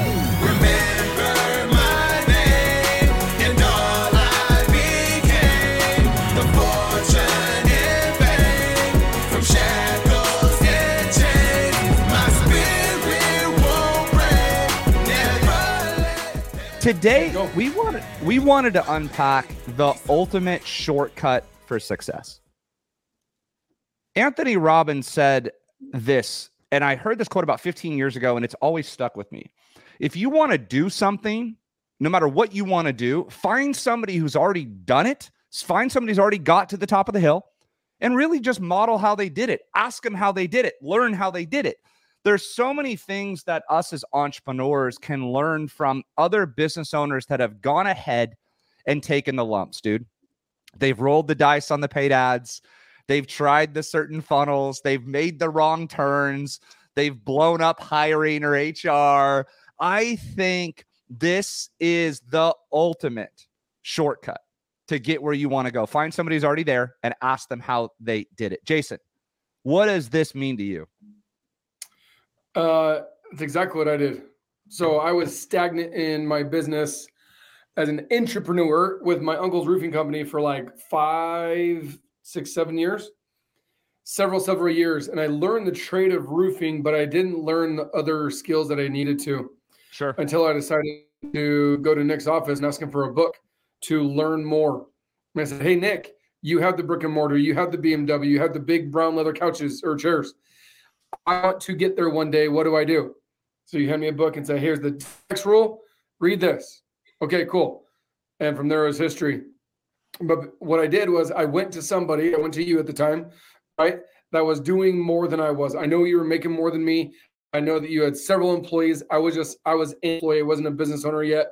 Remember my name and all I became. The fortune and fame from shackles and chains. My spirit won't break. Never let. Today, we wanted to unpack the ultimate shortcut for success. Anthony Robbins said this, and I heard this quote about 15 years ago, and it's always stuck with me. If you want to do something, no matter what you want to do, find somebody who's already done it, find somebody who's already got to the top of the hill, and really just model how they did it. Ask them how they did it. Learn how they did it. There's so many things that us as entrepreneurs can learn from other business owners that have gone ahead and taken the lumps, dude. They've rolled the dice on the paid ads. They've tried the certain funnels. They've made the wrong turns. They've blown up hiring or HR. I think this is the ultimate shortcut to get where you want to go. Find somebody who's already there and ask them how they did it. Jason, what does this mean to you? It's exactly what I did. So I was stagnant in my business as an entrepreneur with my uncle's roofing company for like 5, 6, 7 years, several years. And I learned the trade of roofing, but I didn't learn the other skills that I needed to. Sure. Until I decided to go to Nick's office and ask him for a book to learn more. And I said, hey, Nick, you have the brick and mortar, you have the BMW, you have the big brown leather couches or chairs. I want to get there one day. What do I do? So you hand me a book and say, here's the tax rule. Read this. Okay, cool. And from there is history. But what I did was I went to you at the time, right? That was doing more than I was. I know you were making more than me. I know that you had several employees. I was an employee. I wasn't a business owner yet.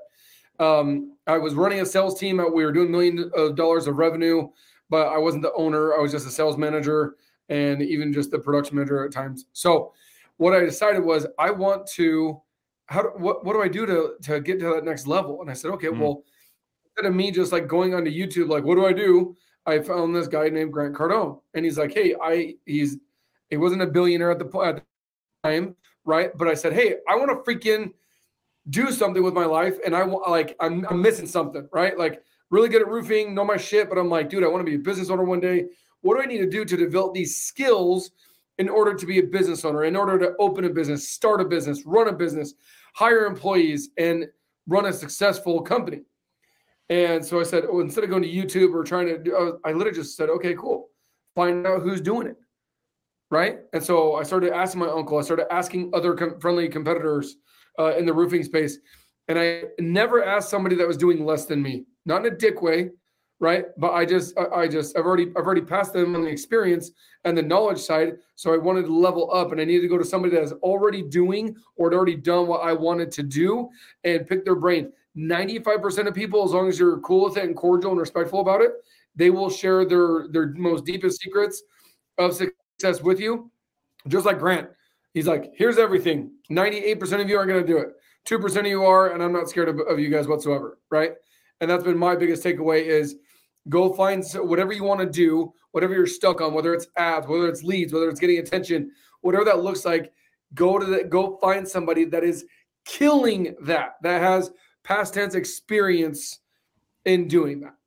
I was running a sales team. We were doing millions of dollars of revenue, but I wasn't the owner. I was just a sales manager and even just the production manager at times. So what I decided was I want to, what do I do to get to that next level? And I said, okay, well, instead of me just like going onto YouTube, like, what do I do? I found this guy named Grant Cardone, and he's like, hey, he wasn't a billionaire at the time, right? But I said, hey, I want to freaking do something with my life, and I'm missing something, right? Like really good at roofing, know my shit, but I'm like, dude, I want to be a business owner one day. What do I need to do to develop these skills in order to be a business owner, in order to open a business, start a business, run a business, hire employees, and run a successful company? And so I said, instead of going to YouTube or trying to do, I literally just said, okay, cool. Find out who's doing it, right? And so I started asking my uncle. I started asking other friendly competitors in the roofing space. And I never asked somebody that was doing less than me, not in a dick way, right? But I've already passed them on the experience and the knowledge side. So I wanted to level up, and I needed to go to somebody that is already doing or had already done what I wanted to do and pick their brain. 95% of people, as long as you're cool with it and cordial and respectful about it, they will share their most deepest secrets of success with you. Just like Grant. He's like, here's everything. 98% of you are going to do it. 2% of you are, and I'm not scared of you guys whatsoever, right? And that's been my biggest takeaway is go find whatever you want to do, whatever you're stuck on, whether it's ads, whether it's leads, whether it's getting attention, whatever that looks like, go find somebody that is killing that has past tense experience in doing that.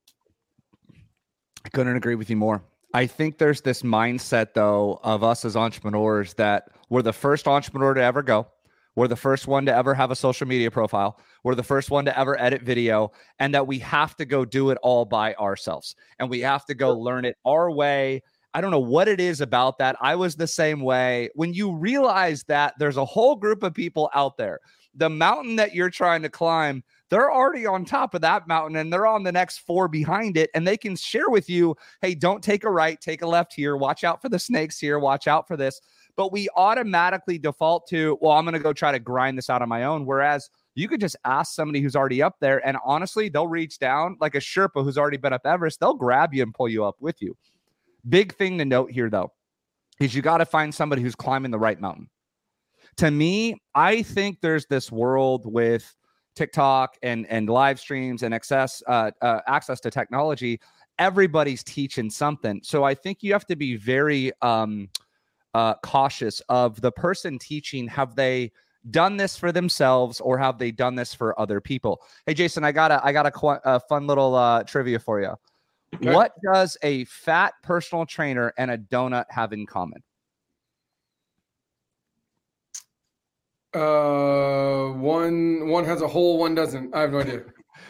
I couldn't agree with you more. I think there's this mindset, though, of us as entrepreneurs that we're the first entrepreneur to ever go. We're the first one to ever have a social media profile. We're the first one to ever edit video, and that we have to go do it all by ourselves. And we have to go learn it our way. I don't know what it is about that. I was the same way. When you realize that there's a whole group of people out there, the mountain that you're trying to climb, they're already on top of that mountain and they're on the next 4 behind it. And they can share with you, hey, don't take a right, take a left here. Watch out for the snakes here. Watch out for this. But we automatically default to, well, I'm going to go try to grind this out on my own. Whereas you could just ask somebody who's already up there, and honestly, they'll reach down like a Sherpa who's already been up Everest. They'll grab you and pull you up with you. Big thing to note here, though, is you got to find somebody who's climbing the right mountain. To me, I think there's this world with TikTok and live streams and access to technology. Everybody's teaching something. So I think you have to be very cautious of the person teaching. Have they done this for themselves or have they done this for other people? Hey, Jason, I got a fun little trivia for you. Okay. What does a fat personal trainer and a donut have in common? One has a hole, one doesn't. I have no idea.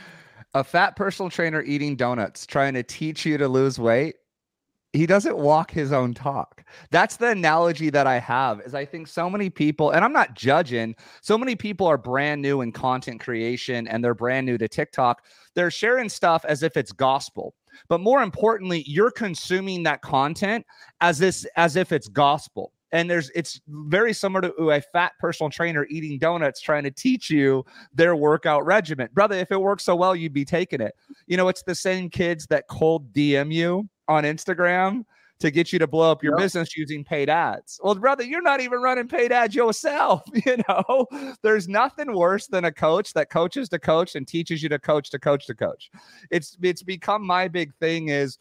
A fat personal trainer eating donuts, trying to teach you to lose weight. He doesn't walk his own talk. That's the analogy that I have, is I think so many people, and I'm not judging, so many people are brand new in content creation and they're brand new to TikTok. They're sharing stuff as if it's gospel. But more importantly, you're consuming that content as if it's gospel. And it's very similar to a fat personal trainer eating donuts trying to teach you their workout regimen. Brother, if it works so well, you'd be taking it. You know, it's the same kids that cold DM you on Instagram to get you to blow up your business using paid ads. Well, brother, you're not even running paid ads yourself. You know, there's nothing worse than a coach that coaches to coach and teaches you to coach to coach to coach. It's become my big thing is,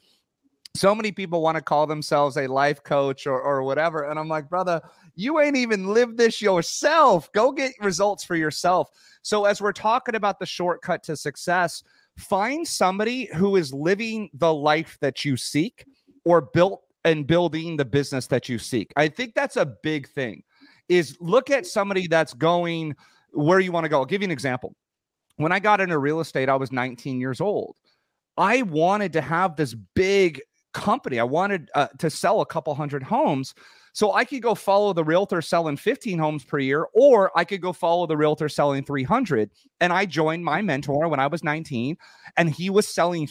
so many people want to call themselves a life coach or whatever. And I'm like, brother, you ain't even lived this yourself. Go get results for yourself. So as we're talking about the shortcut to success, find somebody who is living the life that you seek or building the business that you seek. I think that's a big thing, is look at somebody that's going where you want to go. I'll give you an example. When I got into real estate, I was 19 years old. I wanted to have this big company. I wanted to sell a couple hundred homes so I could go follow the realtor selling 15 homes per year, or I could go follow the realtor selling 300. And I joined my mentor when I was 19 and he was selling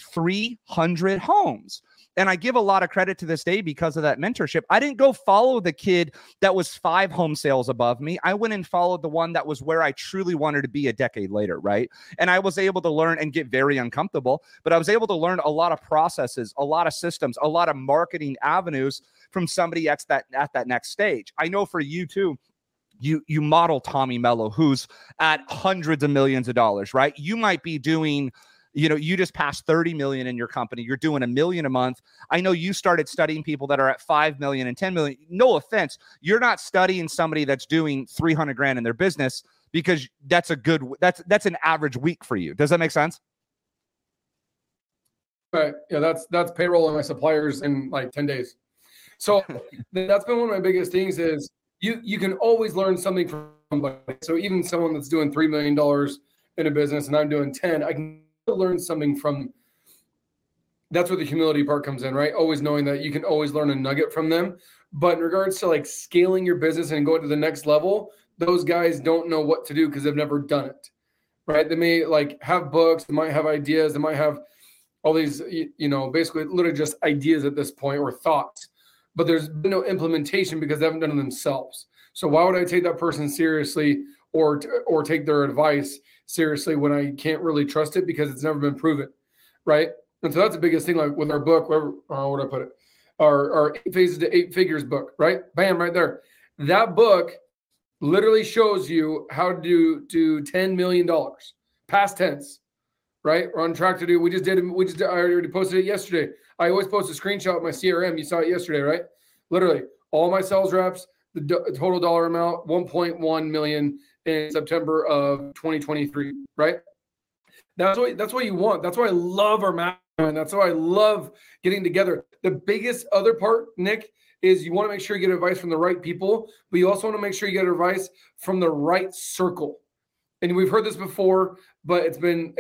300 homes. And I give a lot of credit to this day because of that mentorship. I didn't go follow the kid that was 5 home sales above me. I went and followed the one that was where I truly wanted to be a decade later, right? And I was able to learn and get very uncomfortable, but I was able to learn a lot of processes, a lot of systems, a lot of marketing avenues from somebody at that next stage. I know for you too, you model Tommy Mello, who's at hundreds of millions of dollars, right? You might be doing, you know, you just passed 30 million in your company. You're doing $1 million a month. I know you started studying people that are at 5 million and 10 million. No offense. You're not studying somebody that's doing 300 grand in their business because that's an average week for you. Does that make sense? Right. Yeah. That's payroll and my suppliers in like 10 days. So that's been one of my biggest things is you can always learn something from somebody. So even someone that's doing $3 million in a business and I'm doing 10, I can learn something from. That's where the humility part comes in, right? Always knowing that you can always learn a nugget from them. But in regards to like scaling your business and going to the next level, those guys don't know what to do because they've never done it, right? They may like have books, they might have ideas, they might have all these, you know, basically literally just ideas at this point or thoughts, but there's been no implementation because they haven't done it themselves. So why would I take that person seriously or take their advice seriously when I can't really trust it because it's never been proven, right? And so that's the biggest thing, like with our book, where would I put it? Our 8 Phases to 8 Figures book, right? Bam, right there. That book literally shows you how to do $10 million, past tense, right? We're on track to do. I already posted it yesterday. I always post a screenshot of my CRM. You saw it yesterday, right? Literally, all my sales reps, the total dollar amount, 1.1 million in September of 2023, right? That's what you want. That's why I love our mastermind. That's why I love getting together. The biggest other part, Nick, is you want to make sure you get advice from the right people, but you also want to make sure you get advice from the right circle. And we've heard this before, but it's been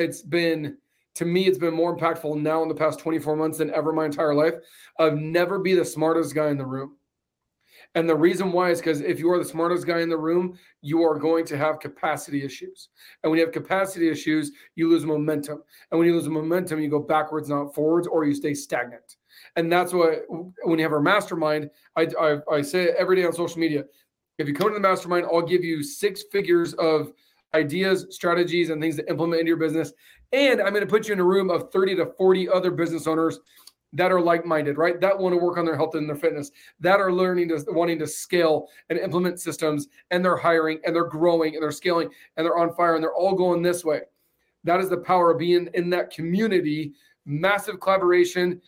to me, it's been more impactful now in the past 24 months than ever in my entire life of never be the smartest guy in the room. And the reason why is because if you are the smartest guy in the room, you are going to have capacity issues. And when you have capacity issues, you lose momentum. And when you lose momentum, you go backwards, not forwards, or you stay stagnant. And that's why when you have our mastermind, I say it every day on social media. If you come to the mastermind, I'll give you 6 figures of ideas, strategies, and things to implement into your business. And I'm going to put you in a room of 30 to 40 other business owners that are like-minded, right? That want to work on their health and their fitness, that are wanting to scale and implement systems, and they're hiring and they're growing and they're scaling and they're on fire and they're all going this way. That is the power of being in that community. Massive collaboration.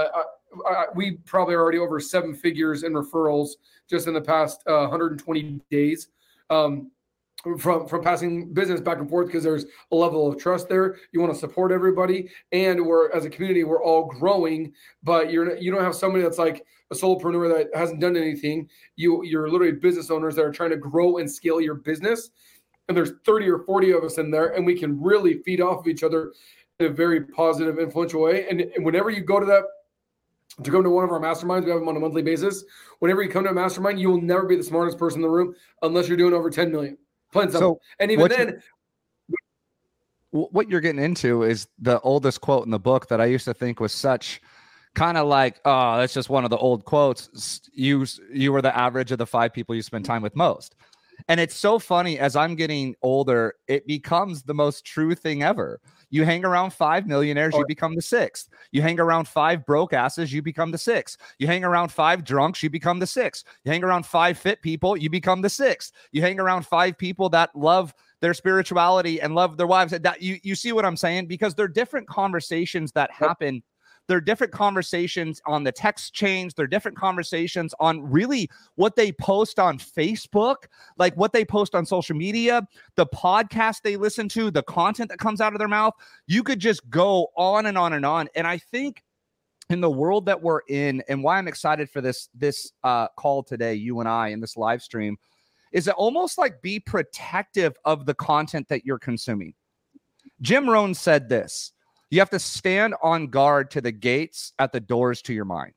We probably are already over 7 figures in referrals just in the past 120 days. from passing business back and forth, because there's a level of trust there. You want to support everybody, and we're, as a community, we're all growing. But you don't have somebody that's like a solopreneur that hasn't done anything. You're literally business owners that are trying to grow and scale your business, and there's 30 or 40 of us in there, and we can really feed off of each other in a very positive, influential way. And whenever you go to come to one of our masterminds, we have them on a monthly basis. Whenever you come to a mastermind, you will never be the smartest person in the room unless you're doing over 10 million. So, and even then, what you're getting into is the oldest quote in the book that I used to think was such kind of like, oh, that's just one of the old quotes. You were the average of the 5 people you spend time with most. And it's so funny, as I'm getting older, it becomes the most true thing ever. You hang around 5 millionaires, you become the 6th. You hang around 5 broke asses, you become the 6th. You hang around 5 drunks, you become the 6th. You hang around 5 fit people, you become the 6th. You hang around 5 people that love their spirituality and love their wives. That you see what I'm saying? Because they're different conversations that happen. They're different conversations on the text chains. They're different conversations on really what they post on Facebook, like what they post on social media, the podcast they listen to, the content that comes out of their mouth. You could just go on and on and on. And I think in the world that we're in, and why I'm excited for this call today, you and I, in this live stream, is it almost like be protective of the content that you're consuming. Jim Rohn said this: you have to stand on guard to the gates at the doors to your mind.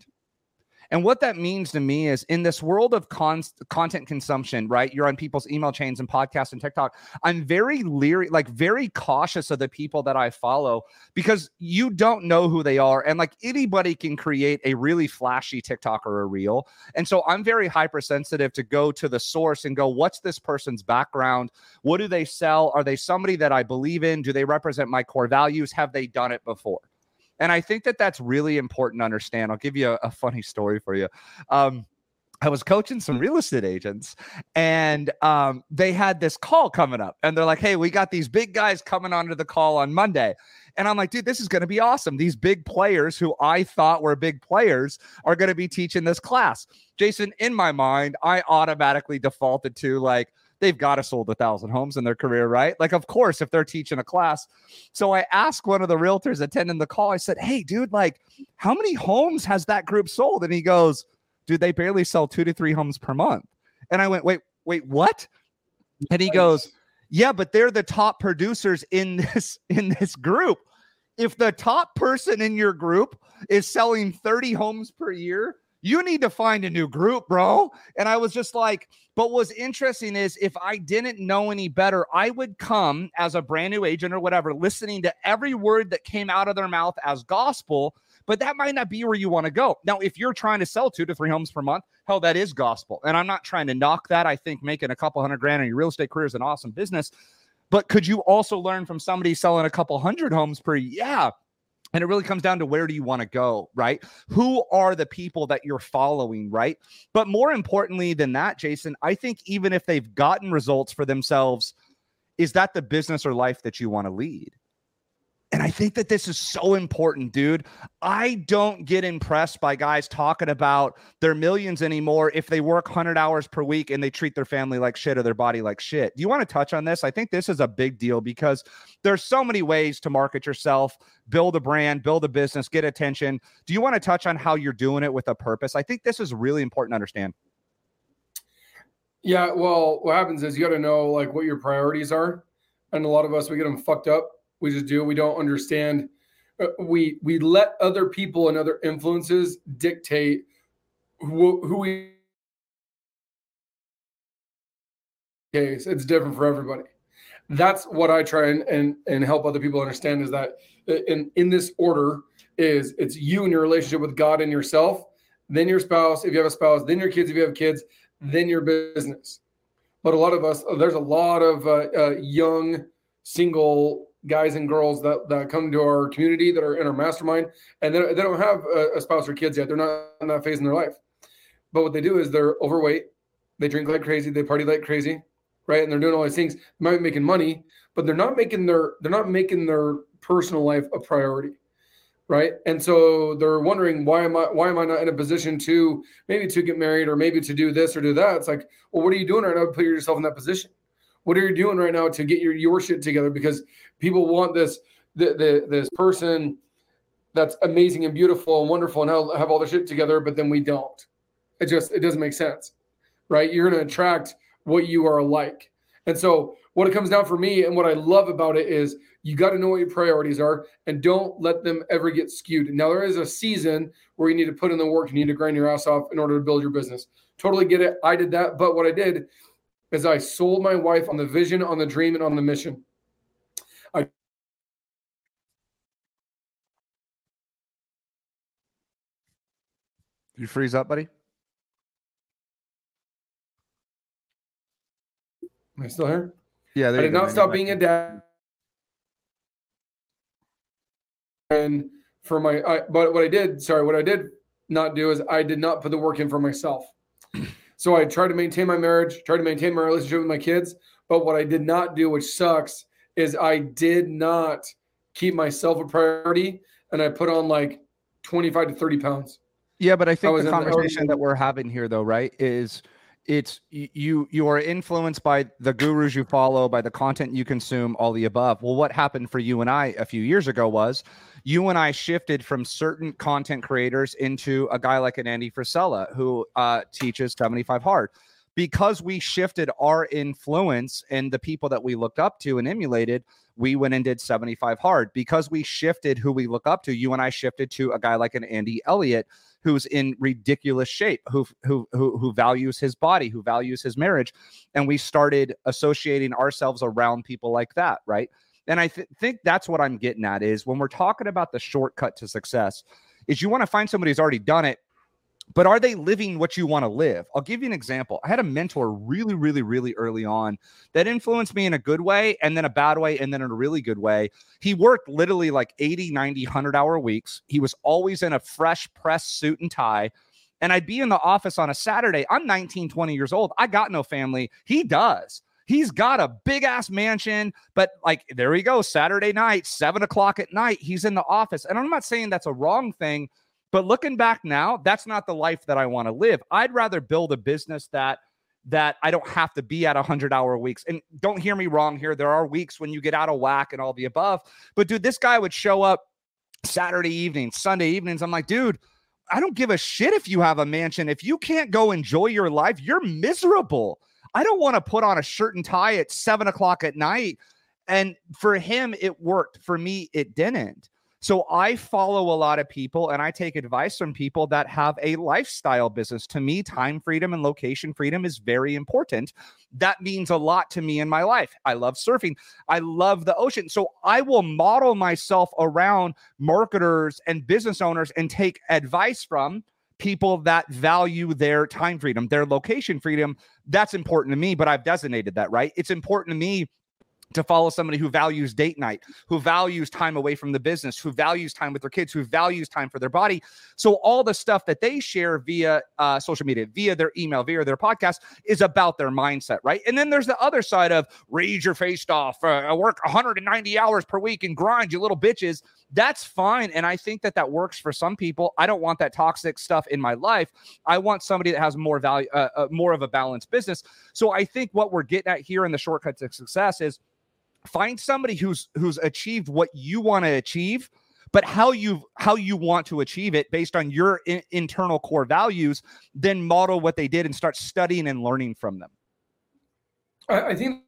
And what that means to me is, in this world of content consumption, right? You're on people's email chains and podcasts and TikTok. I'm very leery, like very cautious of the people that I follow, because you don't know who they are. And like anybody can create a really flashy TikTok or a reel. And so I'm very hypersensitive to go to the source and go, what's this person's background? What do they sell? Are they somebody that I believe in? Do they represent my core values? Have they done it before? And I think that that's really important to understand. I'll give you a funny story for you. I was coaching some real estate agents, and they had this call coming up, and they're like, hey, we got these big guys coming onto the call on Monday. And I'm like, dude, this is going to be awesome. These big players who I thought were big players are going to be teaching this class. Jason, in my mind, I automatically defaulted to like, they've got to sold 1,000 homes in their career, right? Like, of course, if they're teaching a class. So I asked one of the realtors attending the call, I said, hey, dude, like, how many homes has that group sold? And he goes, dude, they barely sell 2 to 3 homes per month. And I went, wait, what? And he goes, yeah, but they're the top producers in this group. If the top person in your group is selling 30 homes per year, you need to find a new group, bro. And I was just like, but what's interesting is, if I didn't know any better, I would come as a brand new agent or whatever, listening to every word that came out of their mouth as gospel, but that might not be where you want to go. Now, if you're trying to sell 2 to 3 homes per month, hell, that is gospel. And I'm not trying to knock that. I think making a couple $100,000 in your real estate career is an awesome business. But could you also learn from somebody selling a couple 100 homes per year? Yeah. And it really comes down to, where do you want to go, right? Who are the people that you're following, right? But more importantly than that, Jason, I think even if they've gotten results for themselves, is that the business or life that you want to lead? And I think that this is so important, dude. I don't get impressed by guys talking about their millions anymore if they work 100 hours per week and they treat their family like shit or their body like shit. Do you want to touch on this? I think this is a big deal, because there's so many ways to market yourself, build a brand, build a business, get attention. Do you want to touch on how you're doing it with a purpose? I think this is really important to understand. Yeah, well, what happens is you got to know like what your priorities are. And a lot of us, we get them fucked up. We just do. We don't understand. We let other people and other influences dictate who we. Okay, so it's different for everybody. That's what I try and help other people understand, is that in this order is, it's you and your relationship with God and yourself, then your spouse, if you have a spouse, then your kids, if you have kids, then your business. But a lot of us, there's a lot of young single guys and girls that come to our community that are in our mastermind, and they don't have a spouse or kids yet. They're not in that phase in their life. But what they do is they're overweight. They drink like crazy. They party like crazy, right? And they're doing all these things. They might be making money, but they're not making their personal life a priority, right? And so they're wondering, why am I not in a position to maybe to get married, or maybe to do this or do that? It's like, well, what are you doing right now to put yourself in that position? What are you doing right now to get your shit together? Because people want this person that's amazing and beautiful and wonderful and have all the shit together, but then we don't. It doesn't make sense, right? You're going to attract what you are like. And so what it comes down for me and what I love about it is you got to know what your priorities are and don't let them ever get skewed. Now, there is a season where you need to put in the work. You need to grind your ass off in order to build your business. Totally get it. I did that. But what I did is I sold my wife on the vision, on the dream, and on the mission. You freeze up, buddy? Am I still here? Yeah, I did not stop being a dad. And for but what I did not do is I did not put the work in for myself. So I tried to maintain my marriage, tried to maintain my relationship with my kids. But what I did not do, which sucks, is I did not keep myself a priority. And I put on like 25 to 30 pounds. Yeah, but I think the conversation that we're having here, though, right, is you are influenced by the gurus you follow, by the content you consume, all the above. Well, what happened for you and I a few years ago was you and I shifted from certain content creators into a guy like an Andy Frisella who teaches 75 Hard. Because we shifted our influence and the people that we looked up to and emulated, we went and did 75 Hard. Because we shifted who we look up to, you and I shifted to a guy like an Andy Elliott who's in ridiculous shape, who values his body, who values his marriage. And we started associating ourselves around people like that, right? And I think that's what I'm getting at is when we're talking about the shortcut to success is you want to find somebody who's already done it, but are they living what you want to live? I'll give you an example. I had a mentor really, really, really early on that influenced me in a good way and then a bad way and then in a really good way. He worked literally like 80, 90, 100-hour weeks. He was always in a fresh pressed suit and tie. And I'd be in the office on a Saturday. I'm 19, 20 years old. I got no family. He does. He's got a big ass mansion, but like, there he goes. Saturday night, 7 o'clock at night, he's in the office. And I'm not saying that's a wrong thing. But looking back now, that's not the life that I want to live. I'd rather build a business that I don't have to be at 100-hour weeks. And don't hear me wrong here. There are weeks when you get out of whack and all the above. But dude, this guy would show up Saturday evenings, Sunday evenings. I'm like, dude, I don't give a shit if you have a mansion. If you can't go enjoy your life, you're miserable. I don't want to put on a shirt and tie at 7 o'clock at night. And for him, it worked. For me, it didn't. So I follow a lot of people and I take advice from people that have a lifestyle business. To me, time freedom and location freedom is very important. That means a lot to me in my life. I love surfing. I love the ocean. So I will model myself around marketers and business owners and take advice from people that value their time freedom, their location freedom. That's important to me, but I've designated that, right? It's important to me to follow somebody who values date night, who values time away from the business, who values time with their kids, who values time for their body. So all the stuff that they share via social media, via their email, via their podcast is about their mindset, right? And then there's the other side of read your face off, work 190 hours per week and grind, you little bitches. That's fine. And I think that works for some people. I don't want that toxic stuff in my life. I want somebody that has more value, more of a balanced business. So I think what we're getting at here in the shortcut to success is find somebody who's achieved what you want to achieve, but how you want to achieve it based on your internal core values, then model what they did and start studying and learning from them. I think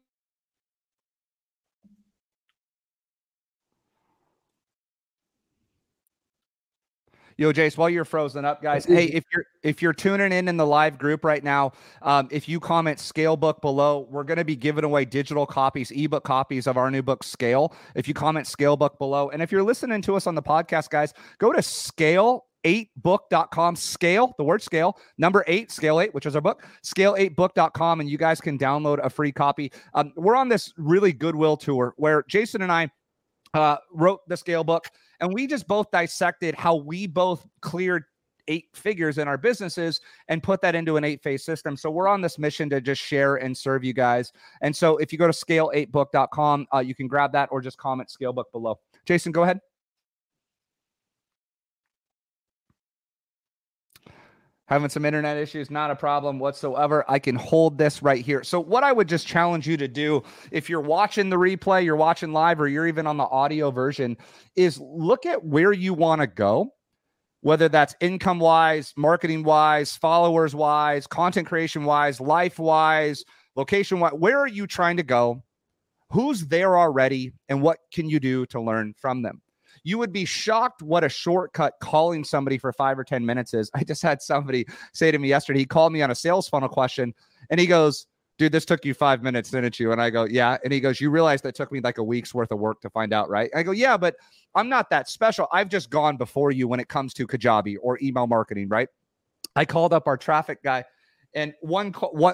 Yo, Jace, while you're frozen up, guys, hey, if you're tuning in the live group right now, if you comment Scale Book below, we're going to be giving away digital copies, ebook copies of our new book, Scale. If you comment Scale Book below, and if you're listening to us on the podcast, guys, go to scale8book.com, scale, the word scale, number 8, scale 8, which is our book, scale8book.com, and you guys can download a free copy. We're on this really goodwill tour where Jason and I wrote the Scale Book, and we just both dissected how we both cleared 8 figures in our businesses and put that into an 8-phase system. So we're on this mission to just share and serve you guys. And so if you go to scale8book.com, you can grab that or just comment Scale Book below. Jason, go ahead. Having some internet issues, not a problem whatsoever. I can hold this right here. So what I would just challenge you to do, if you're watching the replay, you're watching live, or you're even on the audio version, is look at where you want to go, whether that's income-wise, marketing-wise, followers-wise, content creation-wise, life-wise, location-wise. Where are you trying to go? Who's there already? And what can you do to learn from them? You would be shocked what a shortcut calling somebody for 5 or 10 minutes is. I just had somebody say to me yesterday, he called me on a sales funnel question and he goes, dude, this took you 5 minutes, didn't you? And I go, yeah. And he goes, you realize that took me like a week's worth of work to find out, right? I go, yeah, but I'm not that special. I've just gone before you when it comes to Kajabi or email marketing, right? I called up our traffic guy. And one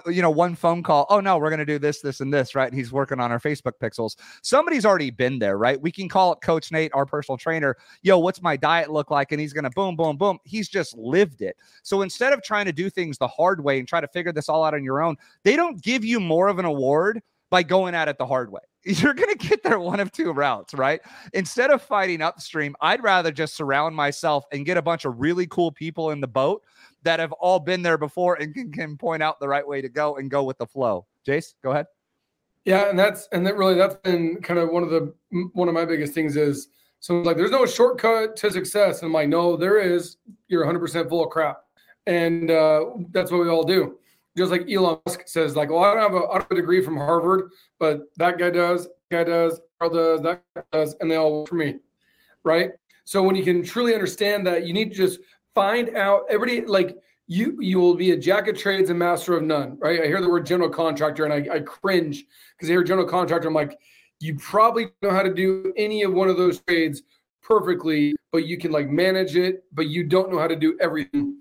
phone call. Oh no, we're going to do this, this, and this, right? And he's working on our Facebook pixels. Somebody's already been there, right? We can call it Coach Nate, our personal trainer. Yo, what's my diet look like? And he's going to boom, boom, boom. He's just lived it. So instead of trying to do things the hard way and try to figure this all out on your own, they don't give you more of an award by going at it the hard way. You're going to get there one of two routes, right? Instead of fighting upstream, I'd rather just surround myself and get a bunch of really cool people in the boat that have all been there before and can point out the right way to go and go with the flow. Jace, go ahead. Yeah, that's been kind of one of my biggest things is, so like there's no shortcut to success. And I'm like, no, there is. You're 100% full of crap. And that's what we all do. Just like Elon Musk says, like, well, I don't have a degree from Harvard, but that guy does, Carl does, that guy does, and they all work for me, right? So when you can truly understand that, you need to just find out everybody, like you will be a jack of trades and master of none, right? I hear the word general contractor and I cringe because I hear general contractor. I'm like, you probably know how to do any of one of those trades perfectly, but you can like manage it, but you don't know how to do everything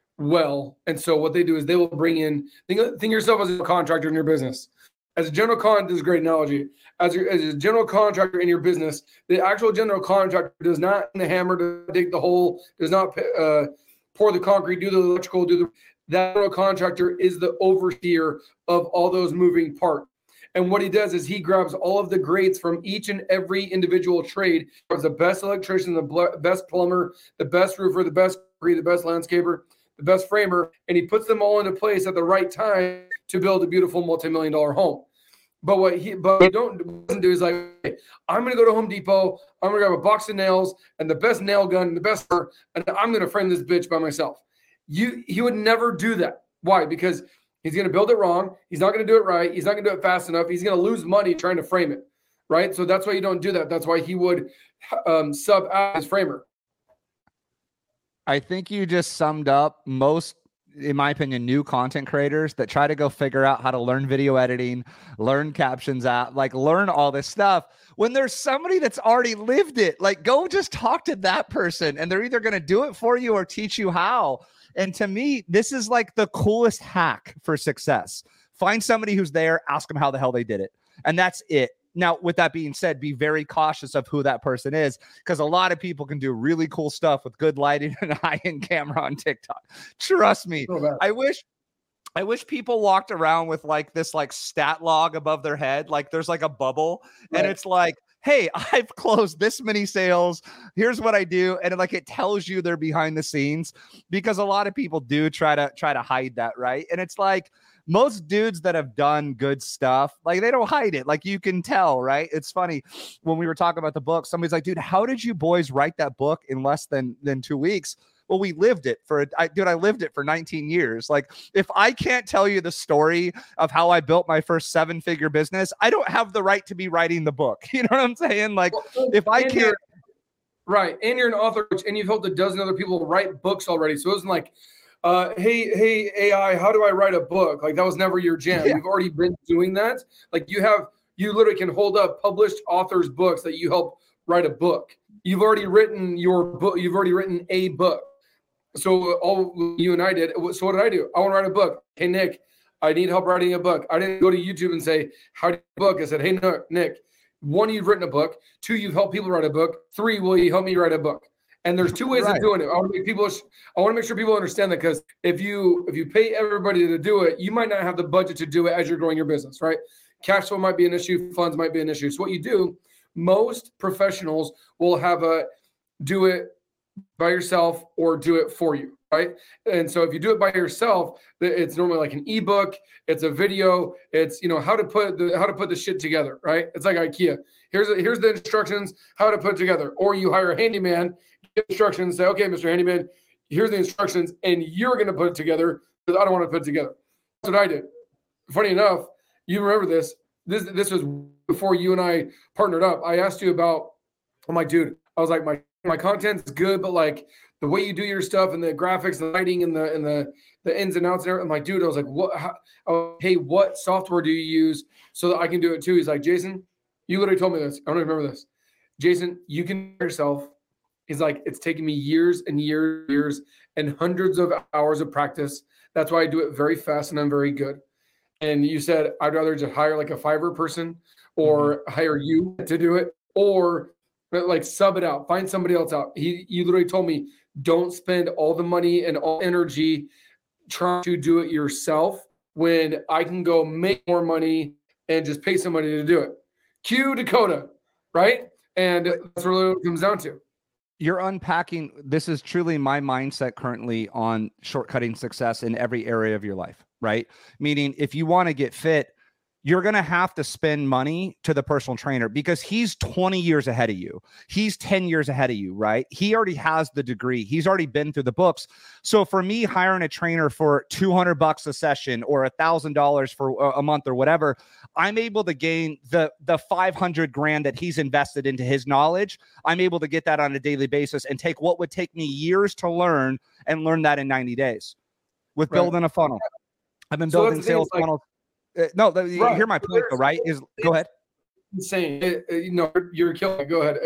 well. And so what they do is they will bring in, think yourself as a contractor in your business. As a general contractor, this is a great analogy. As a general contractor in your business, the actual general contractor does not the hammer to dig the hole, does not pour the concrete, do the electrical, that general contractor is the overseer of all those moving parts. And what he does is he grabs all of the grades from each and every individual trade. Grabs the best electrician, the best plumber, the best roofer, the best landscaper, the best framer, and he puts them all into place at the right time to build a beautiful multi-million-dollar home. But what he doesn't do is like, hey, I'm going to go to Home Depot, I'm going to grab a box of nails and the best nail gun and the best, and I'm going to frame this bitch by myself. He would never do that. Why? Because he's going to build it wrong. He's not going to do it right. He's not going to do it fast enough. He's going to lose money trying to frame it, right? So that's why you don't do that. That's why he would sub out his framer. I think you just summed up most, in my opinion, new content creators that try to go figure out how to learn video editing, learn captions app, like learn all this stuff when there's somebody that's already lived it. Like go just talk to that person and they're either going to do it for you or teach you how. And to me, this is like the coolest hack for success. Find somebody who's there, ask them how the hell they did it. And that's it. Now, with that being said, be very cautious of who that person is because a lot of people can do really cool stuff with good lighting and a high-end camera on TikTok. Trust me. I wish people walked around with like this like stat log above their head. Like there's like a bubble and it's like, hey, I've closed this many sales. Here's what I do. And it tells you they're behind the scenes because a lot of people do try to hide that. Right. And it's like, most dudes that have done good stuff, like they don't hide it. Like you can tell, right? It's funny when we were talking about the book, somebody's like, dude, how did you boys write that book in less than 2 weeks? Well, we lived it I lived it for 19 years. Like if I can't tell you the story of how I built my first 7-figure business, I don't have the right to be writing the book. You know what I'm saying? Like if I can't. Right. And you're an author and you've helped a dozen other people write books already. So it wasn't like, hey, AI, how do I write a book? Like that was never your jam. Yeah. You've already been doing that. Like you literally can hold up published authors' books that you help write a book. You've already written your book. You've already written a book. So all you and I did. So what did I do? I want to write a book. Hey, Nick, I need help writing a book. I didn't go to YouTube and say, how do you book? I said, hey, Nick, 1, you've written a book. 2, you've helped people write a book. 3, will you help me write a book? And there's 2 ways of doing it. I want to make sure people understand that because if you pay everybody to do it, you might not have the budget to do it as you're growing your business, right? Cash flow might be an issue. Funds might be an issue. So what you do, most professionals will have do it by yourself or do it for you. right? And so if you do it by yourself, it's normally like an ebook, it's a video, it's how to put the shit together, right? It's like IKEA. Here's the instructions how to put it together. Or you hire a handyman, get instructions, say, okay, Mr. Handyman, here's the instructions, and you're going to put it together because I don't want to put it together. That's what I did. Funny enough, you remember this. This was before you and I partnered up. I asked you about, I'm like, dude, I was like, my content's good, but like the way you do your stuff and the graphics, the lighting, and the ins and outs and everything. I'm like, dude, I was like, hey, what software do you use so that I can do it too? He's like, Jason, you literally told me this. I don't even remember this. Jason, you can do it yourself. He's like, it's taken me years and years and hundreds of hours of practice. That's why I do it very fast and I'm very good. And you said, I'd rather just hire like a Fiverr person or hire you to do it, or like sub it out, find somebody else out. You literally told me, don't spend all the money and all energy trying to do it yourself when I can go make more money and just pay somebody to do it. Cue Dakota, right? And that's really what it comes down to. You're unpacking. This is truly my mindset currently on shortcutting success in every area of your life, right? Meaning if you want to get fit, you're going to have to spend money to the personal trainer because he's 20 years ahead of you. He's 10 years ahead of you, right? He already has the degree. He's already been through the books. So for me, hiring a trainer for $200 a session or $1,000 for a month or whatever, I'm able to gain the 500 grand that he's invested into his knowledge. I'm able to get that on a daily basis and take what would take me years to learn and learn that in 90 days with building a funnel. I've been building sales funnels. Hear my point though, right? Go ahead. Insane. You're killing it. Go ahead.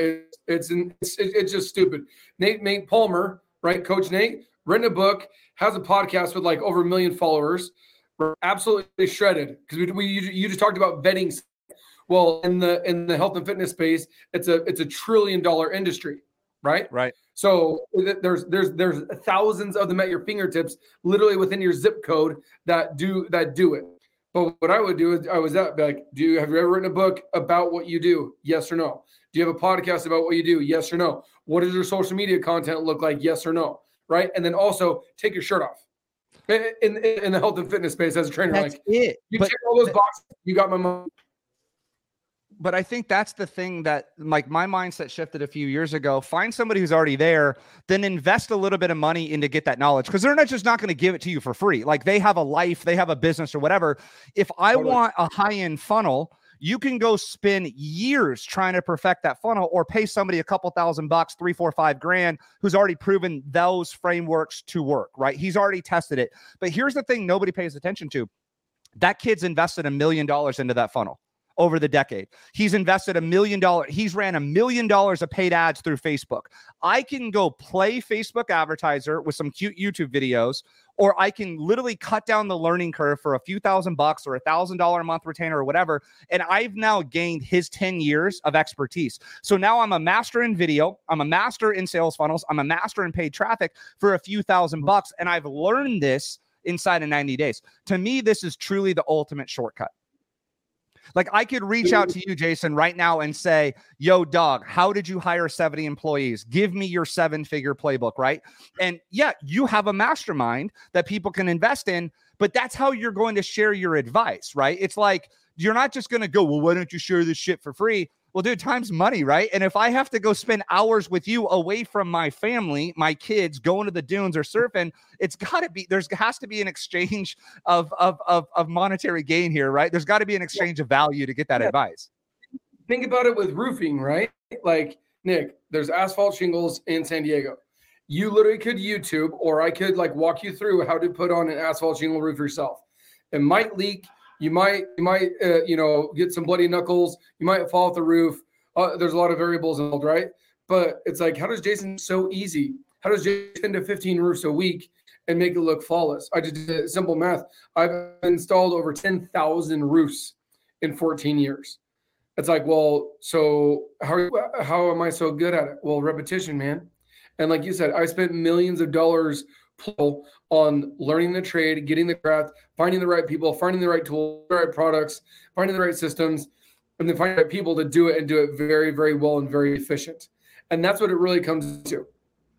It's just stupid. Nate Palmer, right? Coach Nate, written a book, has a podcast with like over 1 million followers. We're absolutely shredded because you just talked about vetting. Well, in the health and fitness space, it's a $1 trillion industry, right? Right. So there's thousands of them at your fingertips, literally within your zip code that do it. But what I would do is have you ever written a book about what you do? Yes or no? Do you have a podcast about what you do? Yes or no? What does your social media content look like? Yes or no? Right. And then also take your shirt off in the health and fitness space as a trainer. That's it. You check all those boxes. You got my money. But I think that's the thing that like my mindset shifted a few years ago. Find somebody who's already there, then invest a little bit of money in to get that knowledge because they're not going to give it to you for free. Like they have a life, they have a business or whatever. If I want a high-end funnel, you can go spend years trying to perfect that funnel or pay somebody a couple $1,000, $3, $4, $5 grand who's already proven those frameworks to work, right? He's already tested it. But here's the thing nobody pays attention to. That kid's invested $1 million into that funnel over the decade. He's invested $1 million. He's ran $1 million of paid ads through Facebook. I can go play Facebook advertiser with some cute YouTube videos, or I can literally cut down the learning curve for a few $1,000 or $1,000 a month retainer or whatever. And I've now gained his 10 years of expertise. So now I'm a master in video. I'm a master in sales funnels. I'm a master in paid traffic for a few $1,000. And I've learned this inside of 90 days. To me, this is truly the ultimate shortcut. Like I could reach out to you, Jason, right now and say, yo, dog, how did you hire 70 employees? Give me your 7-figure playbook, right? And yeah, you have a mastermind that people can invest in, but that's how you're going to share your advice, right? It's like, you're not just going to go, well, why don't you share this shit for free? Well, dude, time's money, right? And if I have to go spend hours with you away from my family, my kids, going to the dunes or surfing, it's got to be, has to be an exchange of monetary gain here, right? There's got to be an exchange of value to get that advice. Think about it with roofing, right? Like, Nick, there's asphalt shingles in San Diego. You literally could YouTube, or I could like walk you through how to put on an asphalt shingle roof yourself. It might leak. You might get some bloody knuckles. You might fall off the roof. There's a lot of variables involved, right? But it's like, how does Jason so easy? How does Jason 10 to 15 roofs a week and make it look flawless? I just did simple math. I've installed over 10,000 roofs in 14 years. It's like, well, so how am I so good at it? Well, repetition, man. And like you said, I spent millions of dollars on learning the trade, getting the craft, finding the right people, finding the right tools, the right products, finding the right systems, and then finding the right people to do it and do it very, very well and very efficient. And that's what it really comes to.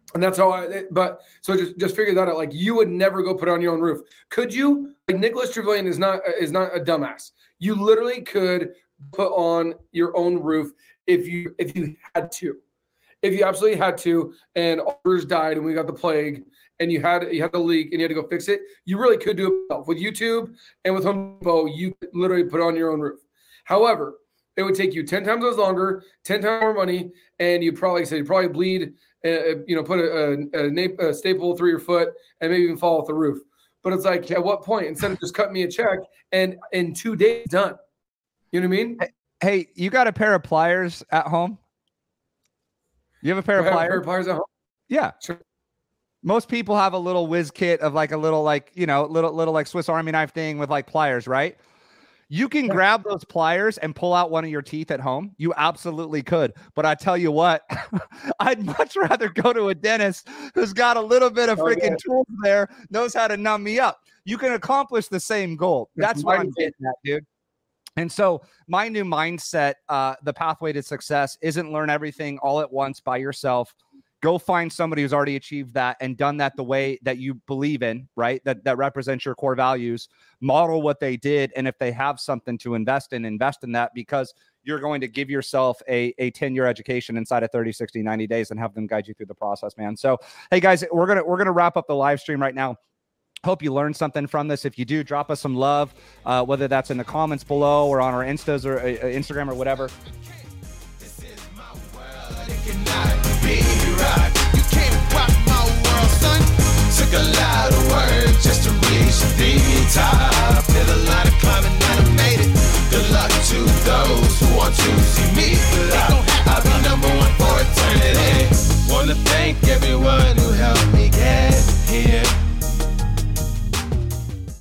And that's how so just figure that out. Like, you would never go put it on your own roof. Could you? Like, Nicholas Trevelyan is not a dumbass. You literally could put on your own roof if you had to. If you absolutely had to, and others died and we got the plague and you had the leak and you had to go fix it, you really could do it yourself. With YouTube and with Home Depot, you could literally put it on your own roof. However, it would take you 10 times as longer, 10 times more money, and you'd probably bleed, put a staple through your foot and maybe even fall off the roof. But it's like, at what point, instead of just cut me a check and in 2 days, done. You know what I mean? Hey, you got a pair of pliers at home? You have a pair of pliers? A pair of pliers at home? Yeah. Sure. Most people have a little whiz kit of like a little, like, little like Swiss Army knife thing with like pliers, right? You can grab those pliers and pull out one of your teeth at home. You absolutely could. But I tell you what, I'd much rather go to a dentist who's got a little bit of freaking tools there, knows how to numb me up. You can accomplish the same goal. That's what I'm getting at, dude. And so my new mindset, the pathway to success isn't learn everything all at once by yourself. Go find somebody who's already achieved that and done that the way that you believe in, right? That represents your core values. Model what they did. And if they have something to invest in that, because you're going to give yourself a 10-year education inside of 30, 60, 90 days and have them guide you through the process, man. So, hey guys, we're going to wrap up the live stream right now. Hope you learned something from this. If you do, drop us some love, whether that's in the comments below or on our Instas or Instagram or whatever. This is my world. It cannot be right. You can't rock my world, son. Took a lot of work just to reach the top.